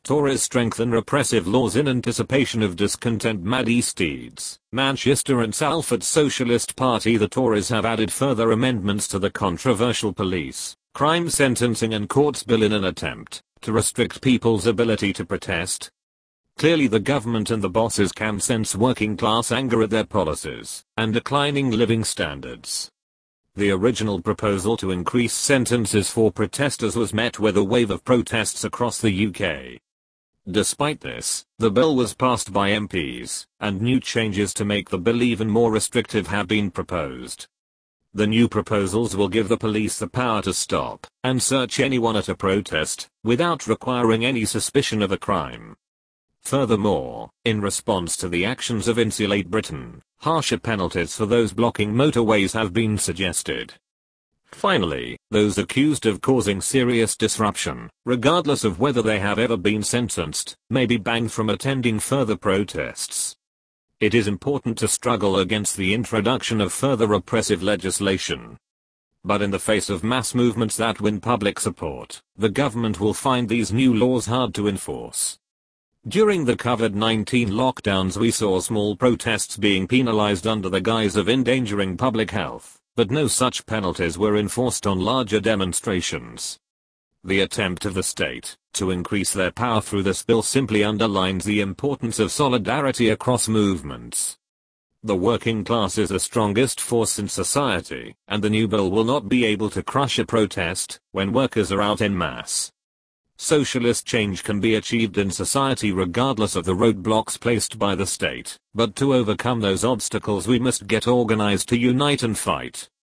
Tories strengthen repressive laws in anticipation of discontent. Mad East Eads, Manchester and Salford Socialist Party. The Tories have added further amendments to the controversial police, crime sentencing and courts bill in an attempt to restrict people's ability to protest. Clearly the government and the bosses can sense working class anger at their policies and declining living standards. The original proposal to increase sentences for protesters was met with a wave of protests across the UK. Despite this, the bill was passed by MPs, and new changes to make the bill even more restrictive have been proposed. The new proposals will give the police the power to stop and search anyone at a protest, without requiring any suspicion of a crime. Furthermore, in response to the actions of Insulate Britain, harsher penalties for those blocking motorways have been suggested. Finally, those accused of causing serious disruption, regardless of whether they have ever been sentenced, may be banned from attending further protests. It is important to struggle against the introduction of further repressive legislation. But in the face of mass movements that win public support, the government will find these new laws hard to enforce. During the COVID-19 lockdowns we saw small protests being penalized under the guise of endangering public health, but no such penalties were enforced on larger demonstrations. The attempt of the state to increase their power through this bill simply underlines the importance of solidarity across movements. The working class is the strongest force in society, and the new bill will not be able to crush a protest when workers are out en masse. Socialist change can be achieved in society regardless of the roadblocks placed by the state, but to overcome those obstacles we must get organized to unite and fight.